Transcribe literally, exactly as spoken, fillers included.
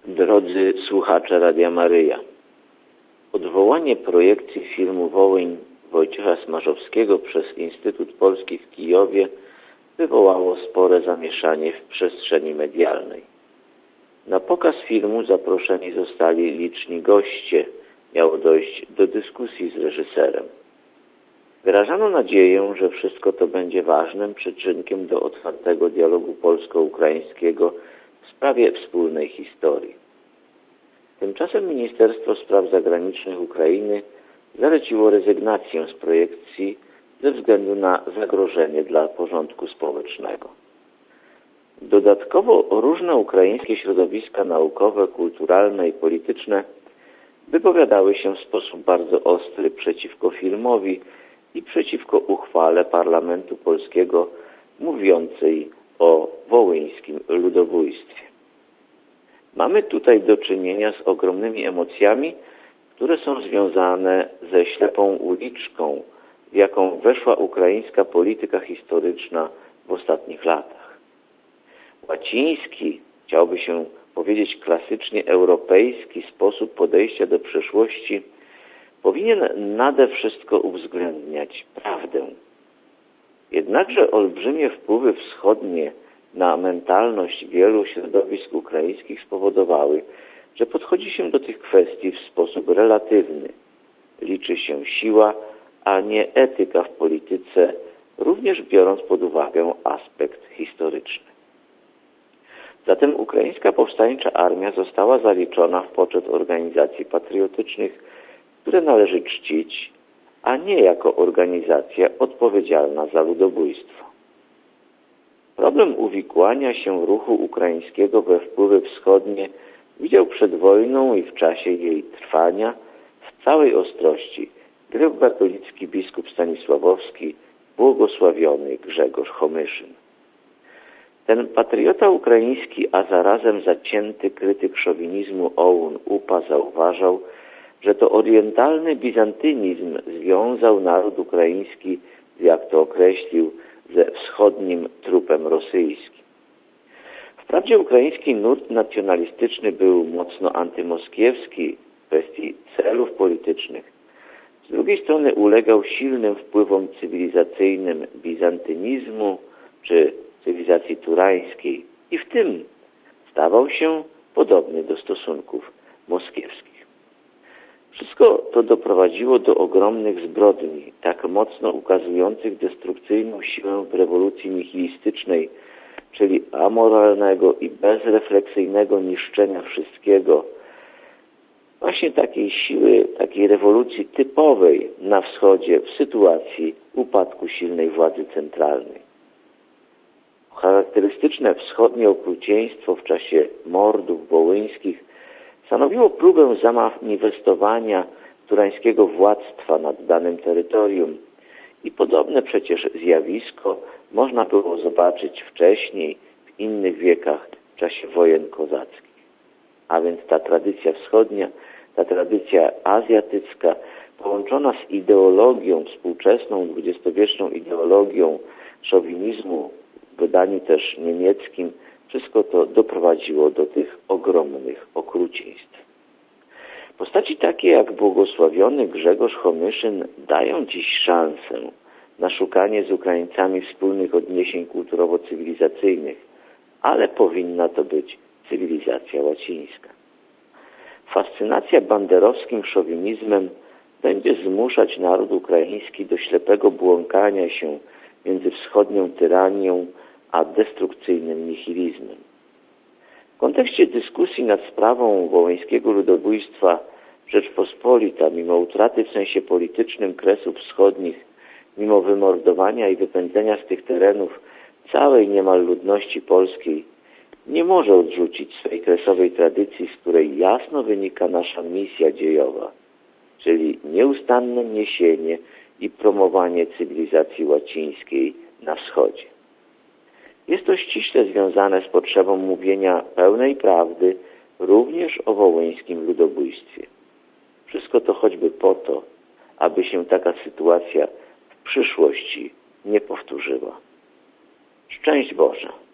Drodzy słuchacze Radia Maryja, odwołanie projekcji filmu Wołyń Wojciecha Smarzowskiego przez Instytut Polski w Kijowie wywołało spore zamieszanie w przestrzeni medialnej. Na pokaz filmu zaproszeni zostali liczni goście. Miało dojść do dyskusji z reżyserem. Wyrażano nadzieję, że wszystko to będzie ważnym przyczynkiem do otwartego dialogu polsko-ukraińskiego w sprawie wspólnej historii. Tymczasem Ministerstwo Spraw Zagranicznych Ukrainy zaleciło rezygnację z projekcji ze względu na zagrożenie dla porządku społecznego. Dodatkowo różne ukraińskie środowiska naukowe, kulturalne i polityczne wypowiadały się w sposób bardzo ostry przeciwko filmowi i przeciwko uchwale Parlamentu Polskiego mówiącej o wołyńskim ludobójstwie. Mamy tutaj do czynienia z ogromnymi emocjami, które są związane ze ślepą uliczką, w jaką weszła ukraińska polityka historyczna w ostatnich latach. Łaciński, chciałoby się powiedzieć klasycznie europejski sposób podejścia do przeszłości powinien nade wszystko uwzględniać prawdę. Jednakże olbrzymie wpływy wschodnie na mentalność wielu środowisk ukraińskich spowodowały, że podchodzi się do tych kwestii w sposób relatywny. Liczy się siła, a nie etyka w polityce, również biorąc pod uwagę aspekt historyczny. Zatem ukraińska powstańcza armia została zaliczona w poczet organizacji patriotycznych, które należy czcić, a nie jako organizacja odpowiedzialna za ludobójstwo. Problem uwikłania się ruchu ukraińskiego we wpływy wschodnie widział przed wojną i w czasie jej trwania w całej ostrości grecko-katolicki biskup stanisławowski, błogosławiony Grzegorz Homyszyn. Ten patriota ukraiński, a zarazem zacięty krytyk szowinizmu Oun Upa zauważał, że to orientalny bizantynizm związał naród ukraiński, jak to określił, ze wschodnim trupem rosyjskim. Wprawdzie ukraiński nurt nacjonalistyczny był mocno antymoskiewski w kwestii celów politycznych. Z drugiej strony ulegał silnym wpływom cywilizacyjnym bizantynizmu czy cywilizacji turańskiej i w tym stawał się podobny do stosunków moskiewskich. Wszystko to doprowadziło do ogromnych zbrodni, tak mocno ukazujących destrukcyjną siłę w rewolucji nihilistycznej, czyli amoralnego i bezrefleksyjnego niszczenia wszystkiego, właśnie takiej siły, takiej rewolucji typowej na wschodzie w sytuacji upadku silnej władzy centralnej. Charakterystyczne wschodnie okrucieństwo w czasie mordów wołyńskich stanowiło próbę zamanifestowania turańskiego władztwa nad danym terytorium i podobne przecież zjawisko można było zobaczyć wcześniej, w innych wiekach, w czasie wojen kozackich. A więc ta tradycja wschodnia, ta tradycja azjatycka, połączona z ideologią współczesną, dwudziestowieczną ideologią szowinizmu, w wydaniu też niemieckim, wszystko to doprowadziło do tych ogromnych okrucieństw. Postaci takie jak błogosławiony Grzegorz Homyszyn dają dziś szansę na szukanie z Ukraińcami wspólnych odniesień kulturowo-cywilizacyjnych, ale powinna to być cywilizacja łacińska. Fascynacja banderowskim szowinizmem będzie zmuszać naród ukraiński do ślepego błąkania się między wschodnią tyranią a destrukcyjnym nihilizmem. W kontekście dyskusji nad sprawą wołyńskiego ludobójstwa Rzeczpospolita, mimo utraty w sensie politycznym Kresów Wschodnich, mimo wymordowania i wypędzenia z tych terenów całej niemal ludności polskiej, nie może odrzucić swej kresowej tradycji, z której jasno wynika nasza misja dziejowa, czyli nieustanne niesienie i promowanie cywilizacji łacińskiej na wschodzie. Jest to ściśle związane z potrzebą mówienia pełnej prawdy również o wołyńskim ludobójstwie. Wszystko to choćby po to, aby się taka sytuacja w przyszłości nie powtórzyła. Szczęść Boże!